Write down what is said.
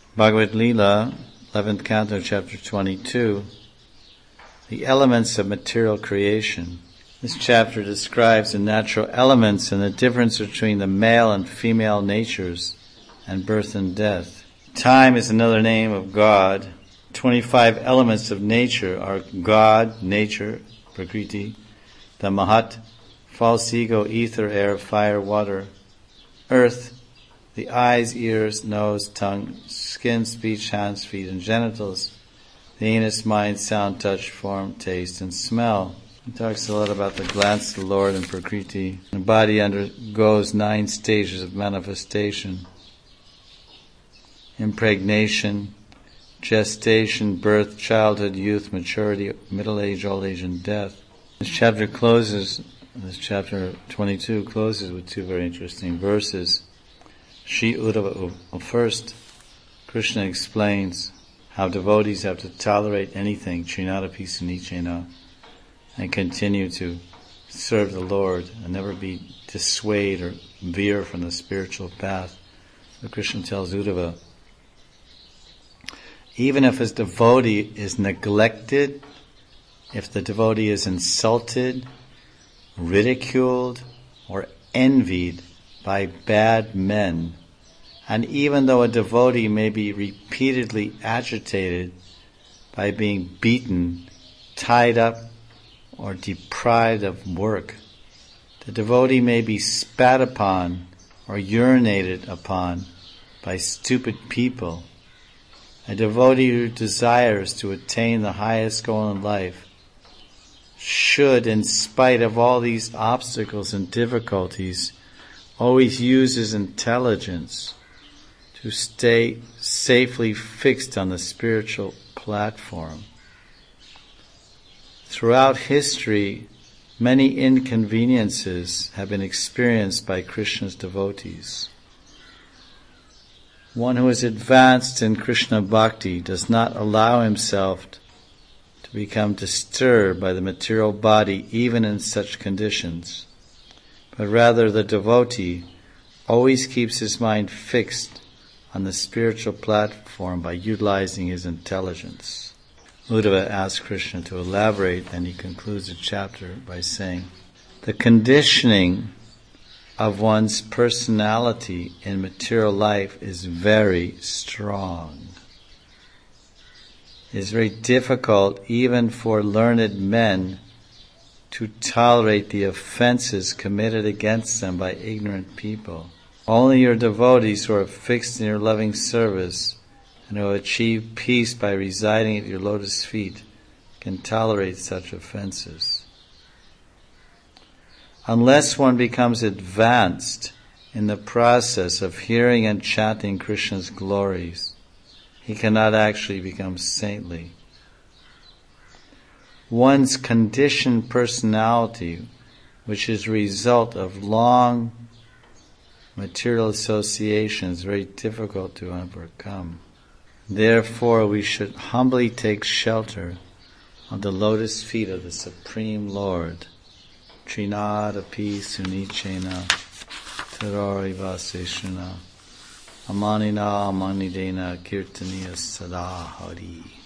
Bhagavad Lila, 11th Canto, Chapter 22, the elements of material creation. This chapter describes the natural elements and the difference between the male and female natures and birth and death. Time is another name of God. 25 elements of nature are God, nature, Prakriti, the Mahat, false ego, ether, air, fire, water, earth, the eyes, ears, nose, tongue, skin, speech, hands, feet, and genitals, the anus, mind, sound, touch, form, taste, and smell. He talks a lot about the glance of the Lord and Prakriti. The body undergoes 9 stages of manifestation: impregnation, gestation, birth, childhood, youth, maturity, middle age, old age, and death. This chapter 22 closes with 2 very interesting verses. Shri Uddhava. First, Krishna explains how devotees have to tolerate anything, Trinadapi Sunichena, and continue to serve the Lord and never be dissuaded or veer from the spiritual path. So Krishna tells Uddhava, even if his devotee is neglected, if the devotee is insulted, ridiculed, or envied by bad men, and even though a devotee may be repeatedly agitated by being beaten, tied up, or deprived of work, the devotee may be spat upon or urinated upon by stupid people. A devotee who desires to attain the highest goal in life should, in spite of all these obstacles and difficulties, always use his intelligence to stay safely fixed on the spiritual platform. Throughout history, many inconveniences have been experienced by Krishna's devotees. One who is advanced in Krishna Bhakti does not allow himself to become disturbed by the material body even in such conditions, but rather the devotee always keeps his mind fixed on the spiritual platform by utilizing his intelligence. Uddhava asks Krishna to elaborate, and he concludes the chapter by saying, the conditioning of one's personality in material life is very strong. It is very difficult even for learned men to tolerate the offenses committed against them by ignorant people. Only your devotees who are fixed in your loving service and who achieve peace by residing at your lotus feet can tolerate such offenses. Unless one becomes advanced in the process of hearing and chanting Krishna's glories, he cannot actually become saintly. One's conditioned personality, which is a result of long material association, is very difficult to overcome. Therefore, we should humbly take shelter on the lotus feet of the Supreme Lord. Trinadapi Sunichena Tarori Vaseshana Amanina Amanidena Kirtaniya Sada Hari.